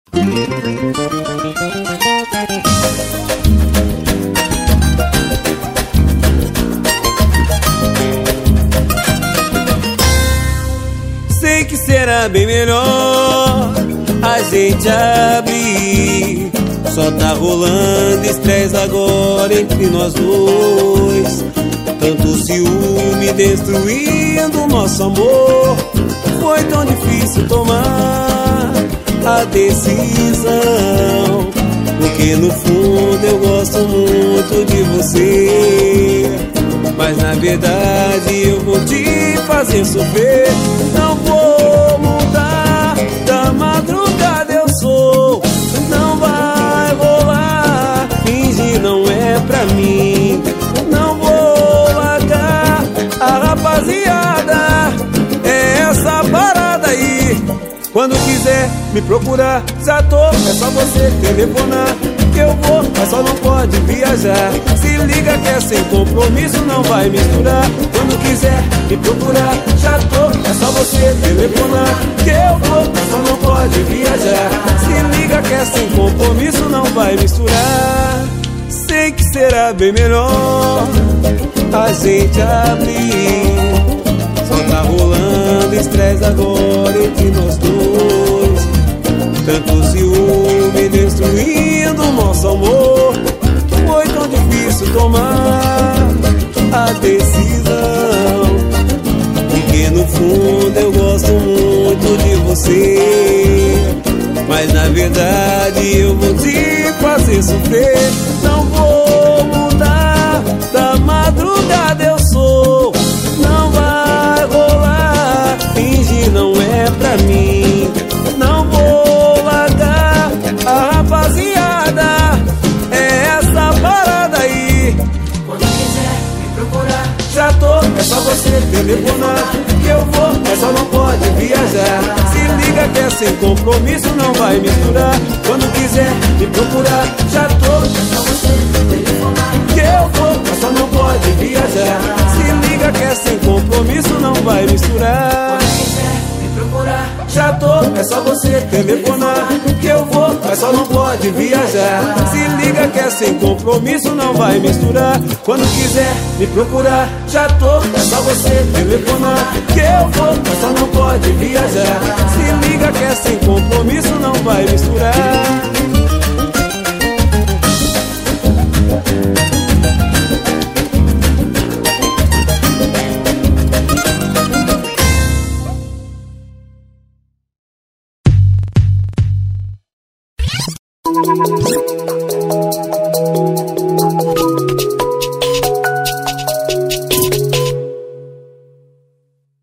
Sei que será bem melhor a gente abrir. Só tá rolando estresse agora entre nós dois. Tanto ciúme destruindo nosso amor. Foi tão difícil tomar a decisão, porque no fundo eu gosto muito de você. Mas na verdade eu vou te fazer sofrer. Não vou mudar, da madrugada eu sou. Não vai rolar, fingir não é pra mim. Não vou largar a rapaziada, é essa parada aí. Quando quiser me procurar, já tô, é só você telefonar que eu vou, mas só não pode viajar. Se liga que é sem compromisso, não vai misturar. Quando quiser me procurar, já tô, é só você telefonar que eu vou, mas só não pode viajar. Se liga que é sem compromisso, não vai misturar. Sei que será bem melhor a gente abrir. Só tá rolando estresse agora entre nós dois. Tanto ciúme destruindo nosso amor. Foi tão difícil tomar a decisão, porque no fundo eu gosto muito de você. Mas na verdade eu vou te fazer sofrer. Não vou mudar, da madrugada eu sou. Não vai rolar, fingir não é pra mim. Não vou largar a rapaziada, é essa parada aí. Quando quiser me procurar, já tô, é só você telefonar que eu vou, mas só não pode viajar. Se liga que é sem compromisso, não vai misturar. Quando quiser me procurar, já tô, é só você telefonar que eu vou, mas só não pode viajar. Se liga que é sem compromisso, não vai misturar. Quando quiser me procurar, Já tô, é só você telefonar que eu vou, mas só não pode viajar. Se liga que é sem compromisso, não vai misturar. Quando quiser me procurar, já tô, é só você telefonar que eu vou, mas só não pode viajar. Se liga que é sem compromisso, não vai misturar.